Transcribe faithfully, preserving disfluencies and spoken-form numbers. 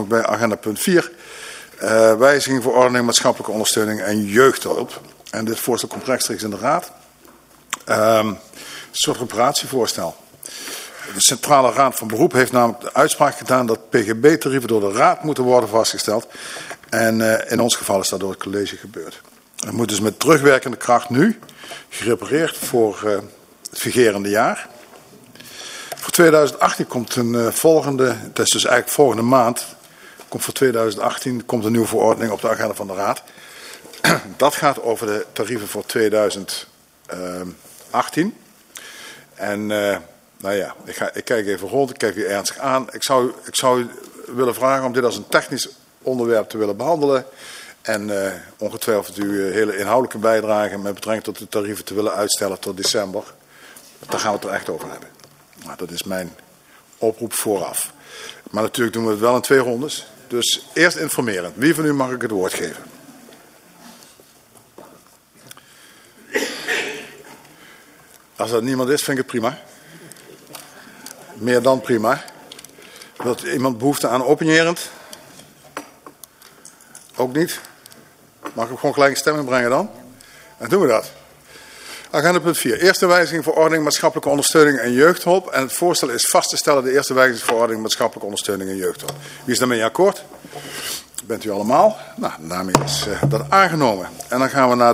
nog bij agenda punt vier. Uh, wijziging verordening maatschappelijke ondersteuning en jeugdhulp. En dit voorstel komt rechtstreeks in de Raad. Um, een soort reparatievoorstel. De Centrale Raad van Beroep heeft namelijk de uitspraak gedaan dat P G B-tarieven door de Raad moeten worden vastgesteld. En uh, in ons geval is dat door het college gebeurd. Het moet dus met terugwerkende kracht nu gerepareerd voor uh, het vigerende jaar. Voor tweeduizend achttien komt een uh, volgende, dat is dus eigenlijk volgende maand, komt voor tweeduizend achttien komt een nieuwe verordening op de agenda van de Raad. Dat gaat over de tarieven voor tweeduizend achttien. En uh, nou ja, ik, ga, ik kijk even rond, ik kijk u ernstig aan. Ik zou, ik zou u willen vragen om dit als een technisch onderwerp te willen behandelen. En uh, ongetwijfeld uw hele inhoudelijke bijdrage met betrekking tot de tarieven te willen uitstellen tot december. Daar gaan we het er echt over hebben. Nou, dat is mijn oproep vooraf. Maar natuurlijk doen we het wel in twee rondes. Dus eerst informeren. Wie van u mag ik het woord geven? Als dat niemand is, vind ik het prima. Meer dan prima. Wilt iemand behoefte aan opinierend? Ook niet? Mag ik gewoon gelijk een stemming brengen dan? En doen we dat. Agenda punt vier. Eerste wijziging verordening maatschappelijke ondersteuning en jeugdhulp. En het voorstel is vast te stellen de eerste wijziging verordening maatschappelijke ondersteuning en jeugdhulp. Wie is daarmee akkoord? Bent u allemaal? Nou, daarmee is uh, dat aangenomen. En dan gaan we naar